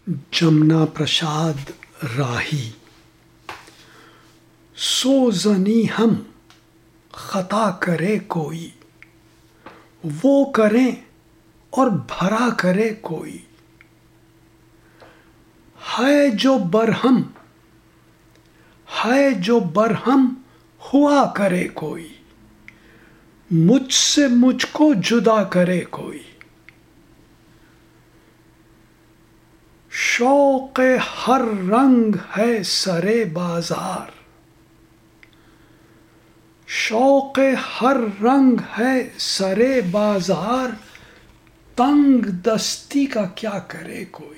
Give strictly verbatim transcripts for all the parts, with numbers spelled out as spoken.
जमुना प्रसाद राही, सोजनी हम खता करे कोई, वो करें और भरा करे कोई। है जो बरहम है जो बरहम हुआ करे कोई, मुझसे मुझको जुदा करे कोई। शौक़ हर रंग है सरे बाजार, शौक़ हर रंग है सरे बाजार, तंग दस्ती का क्या करे कोई।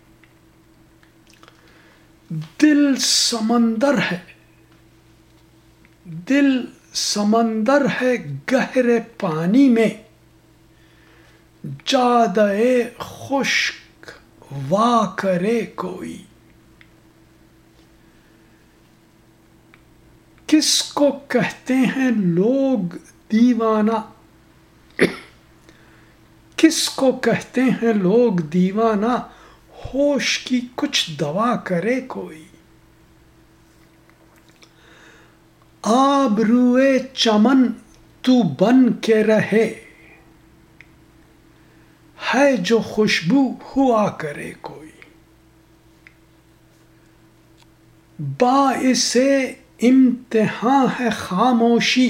दिल समंदर है दिल समंदर है गहरे पानी में, जादे खुश्क वाह करे कोई। किसको कहते हैं लोग दीवाना, किसको कहते हैं लोग दीवाना, होश की कुछ दवा करे कोई। आबरूए चमन तू बन के रहे, है जो खुशबू हुआ करे कोई। बाइसे इम्तिहान है खामोशी,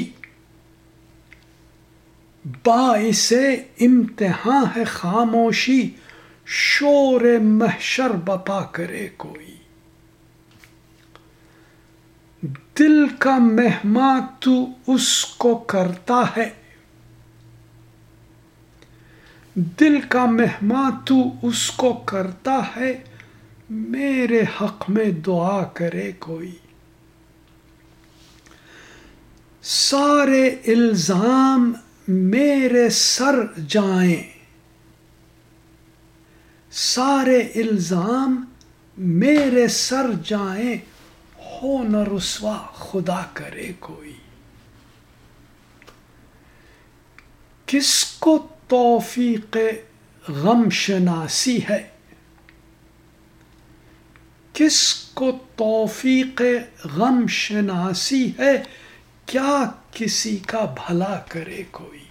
बाइसे इम्तिहान है खामोशी, शोर महशर बता करे कोई। दिल का मेहमान तू उसको करता है, दिल का मेहमान तू उसको करता है, मेरे हक में दुआ करे कोई। सारे इल्जाम मेरे सर जाएं, सारे इल्जाम मेरे सर जाएं, हो न रुस्वा खुदा करे कोई। किसको तौफीक गम शनासी है, किसको तौफीक गम शनासी है, क्या किसी का भला करे कोई।